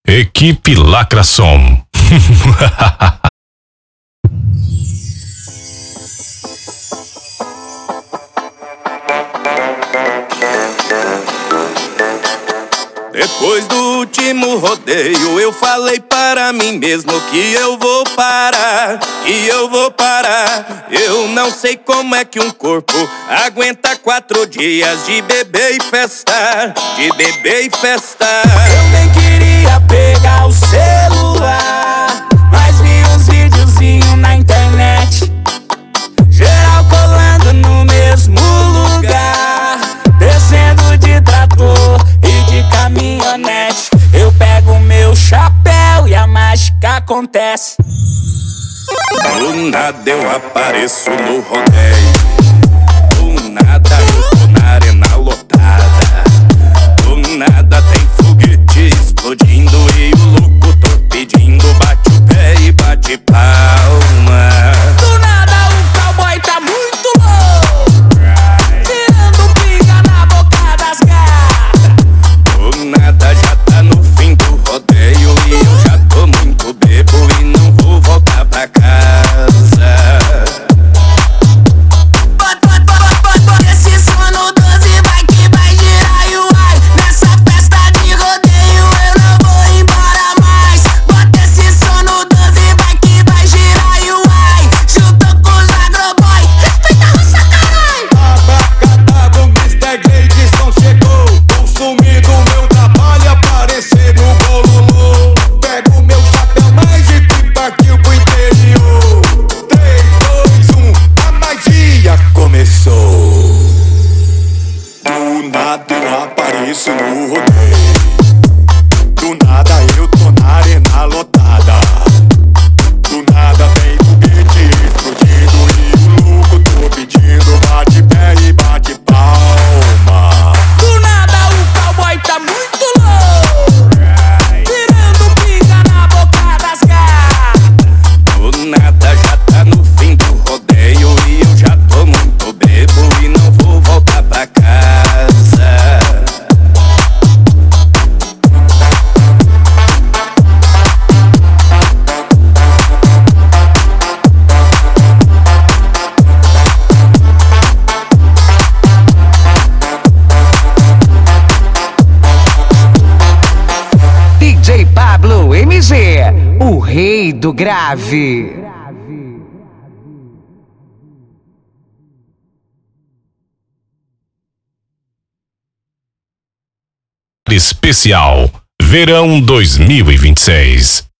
Equipe Lacrasom. Depois do último rodeio eu falei para mim mesmo que eu vou parar, Eu não sei como é que um corpo aguenta 4 dias de beber e festar, Eu nem queria pegar o celular, mas vi uns videozinhos na internet, geral colando no mesmo lugar, descendo de trator e de caminhonete. Eu pego meu chapéu e a mágica acontece. Do nada eu apareço no rodeio, do nada eu tô na arena lotada, do nada tem foguete explodindo e o locutor pedindo bate o pé e bate palma. Do nada o cowboy tá muito louco, tirando pinga na boca das gatas. Do nada já tá no fim do rodeio e eu já tô muito bebo e não vou voltar pra casa. Esse sono 12 vai que vai girar e uai, nessa festa de rodeio eu não vou embora mais. Bota esse sono 12 vai que vai girar e uai, juntou com os agroboy, respeita a roça, caralho. Abracadabra, o Mr. Gleidson chegou, consumindo meu trabalho aparecer no bololô. Pego meu chapéu mais e que partiu pro interior. 3, 2, 1, a magia começou. Do nada eu apareço no rodeio, do nada eu tô na arena lotada, do nada tem foguete explodindo e o louco tô pedindo bate pé e bate palma. Do nada o cowboy tá muito louco, tirando pinga na boca das gatas. Do nada já tá no fim do rodeio e eu já tô muito bebo e não vou voltar pra casa. DJ Pablo MG, o rei do grave. Especial Verão 2026.